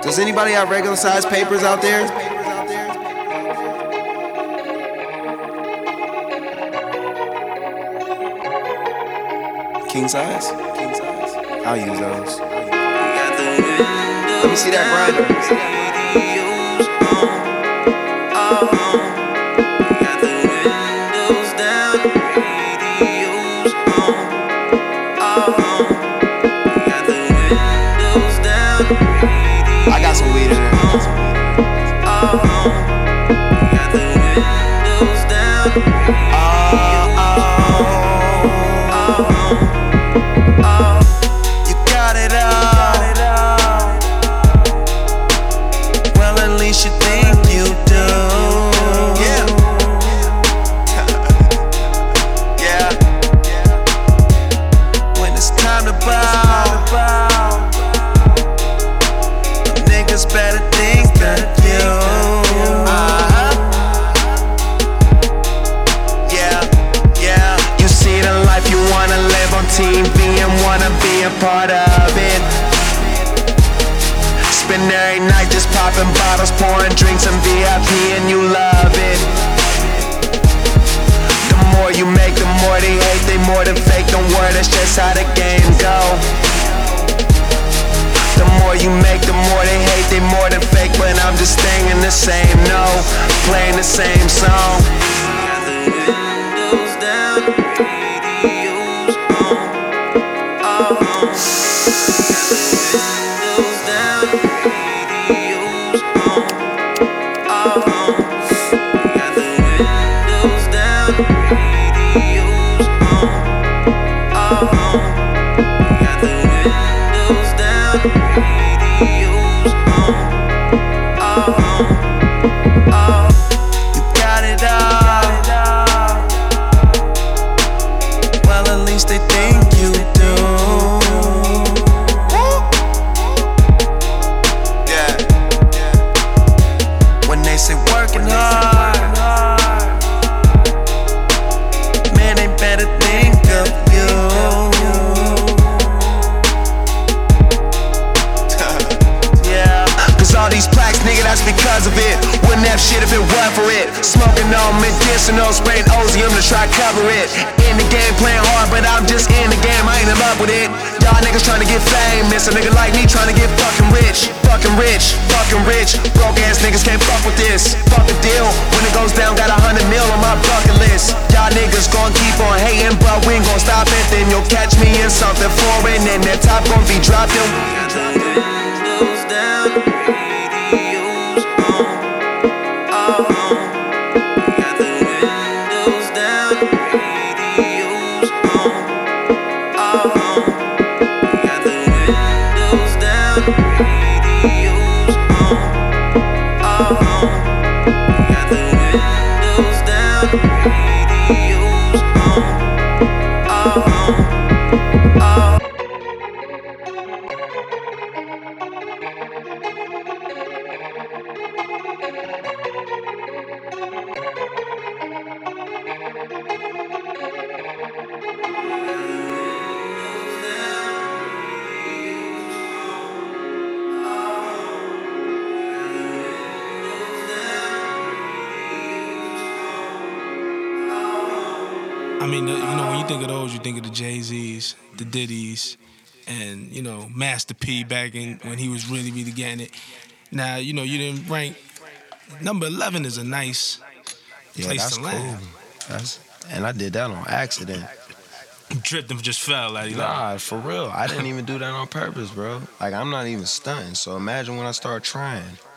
Does anybody have regular size papers out there? King size? I'll use those. Let me see that grinder. I got some weed in there. You got it all. Well, at least you think you do. Yeah. Yeah. When it's time to bow, niggas better think that you. Yeah, yeah. You see the life you wanna live on TV and wanna be a part of it. Spend every night just popping bottles, pouring drinks and VIP, and you love it. The more you make, the more they hate. They more than fake, don't worry, that's just how the game go. The more you make, the more they hate. They more than fake, but I'm just staying the same. No, playing the same song. Got the windows down, radio's on. Got the windows down, radio's on. Got the windows down, radio's on. Got the windows down, radio's on. You got it all. Well, at least they think you do. Yeah. When they say working hard, man, they better think of you. All these plaques, nigga, that's because of it. Wouldn't have shit if it wasn't for it. Smoking on medicinal, spraying Ozium to try cover it. In the game, playing hard, but I'm just in the game, I ain't in love with it. Y'all niggas trying to get famous, a nigga like me trying to get fucking rich. Fucking rich, fucking rich. Broke ass niggas can't fuck with this. Fuck a deal, when it goes down, got 100 mil on my bucket list. Y'all niggas gon' keep on hating, but we ain't gon' stop it. Then you'll catch me in something foreign, and that top gon' be dropped in. Windows down, radio's on. Got the windows down, radio's on. Got the windows down, radio's on. Got the windows down, radio's on. I mean, when you think of those, you think of the Jay-Z's, the Diddy's, and, Master P back in when he was really, really getting it. Now, you didn't rank. Number 11 is a nice place to land. Cool. And I did that on accident. Tripped and just fell at 11. Nah, for real. I didn't even do that on purpose, bro. Like, I'm not even stunting. So imagine when I start trying.